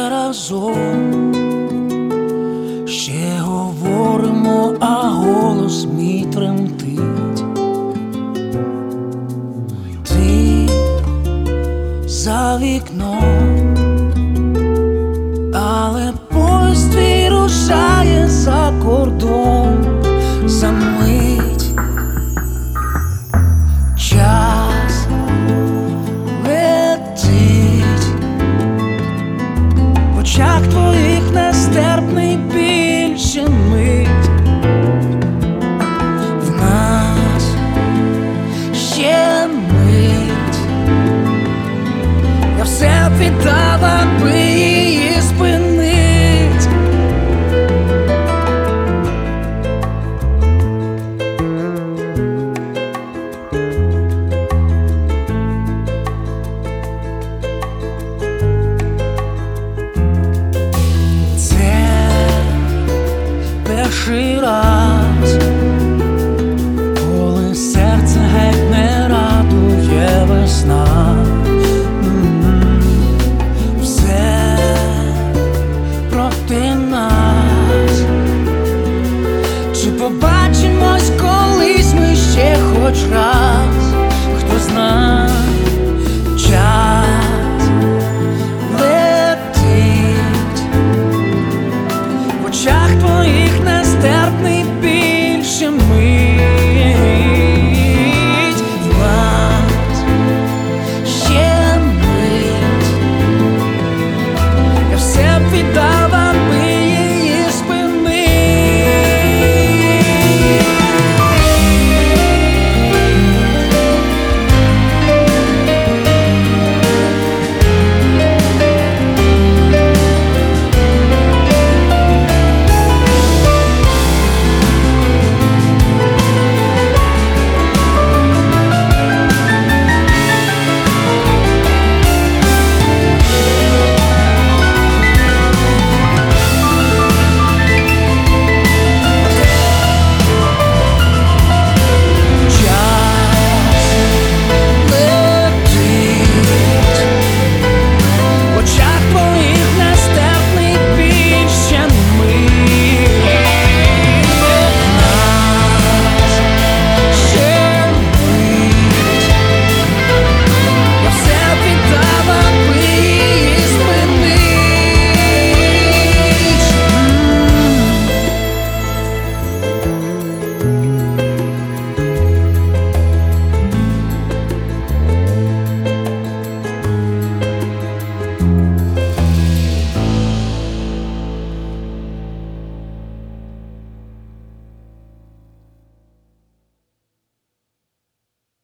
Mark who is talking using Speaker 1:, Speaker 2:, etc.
Speaker 1: разом, ще говоримо, а голос мій тремтить. Ти за вікном, але поїзд твій рушає за кордон. За мить час летить, в очах твоїх нестерпний біль ще мить. В нас ще мить, я все б віддала, аби її спинить. Перший раз, коли серце геть не радує весна. Все проти нас. Чи побачимось колись ми ще хоч раз? Хто знає, час летить, в очах твоїх нестерпний біль ще мить. В нас ще мить, я все б віддав,